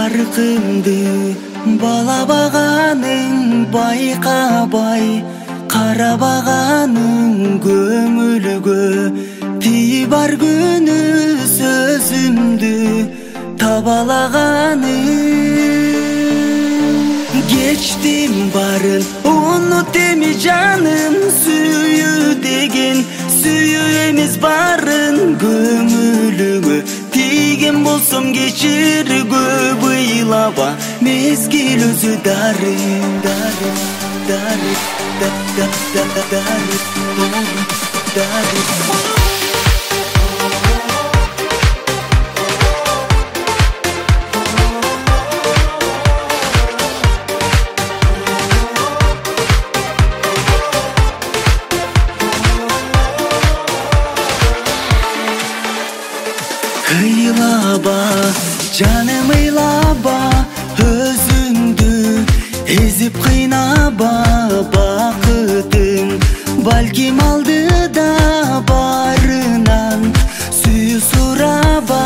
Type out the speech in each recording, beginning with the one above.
Жарқымды балабағаның байқабай, қарабағаның көңілгі тибар күні сөзімді табалағаның. Geçtim bарын unut demi canım, suyu деген suyu emiz bарын көңіліңі тиген болсам кечір көп ыйлаба мезгил өзі дарып Ыйлаба, жаным ыйлаба, өзіңді езіп қинаба, бақытың балким алдыда барынан сүйі сұраба.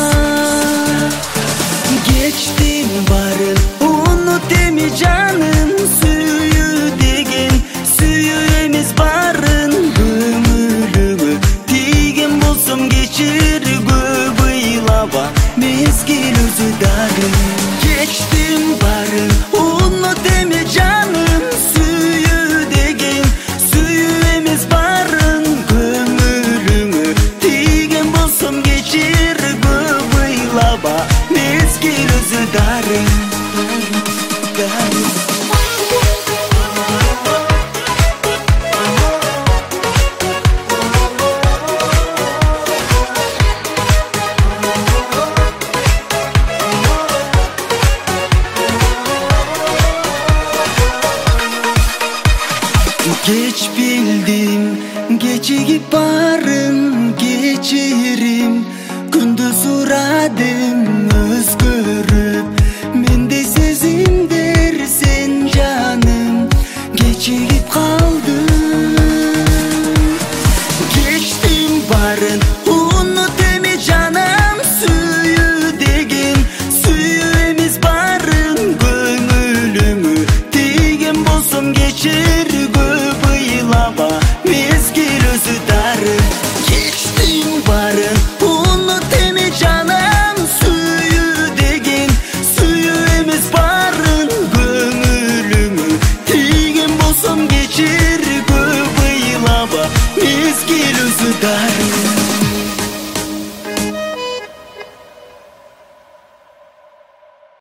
Geçtim барын unut demi жаным, сүйі деген сүйі емес барын көңіліңі тиген болсам кечір mezgil özü darım. Geçtim bарын unut deme canım, suyu деген suyu emez bарын көңіліңі тиген болсам кечір көп ыйлаба mezgil özü darım. Geç bildim, geçigip barın geçirim, gündüz uradım özgürüp, mende sezim dersen canım, geçigip kaldım. Geçtim barın unut deme canım, suyu деген suyu emiz barın көңіліңі тиген болсам кечір mezgil özü darım. Geçtim bарын unut deme canım, suyu деген suyu emez bарын көңіліңі тиген болсам кечір көп ыйлаба mezgil özü darım.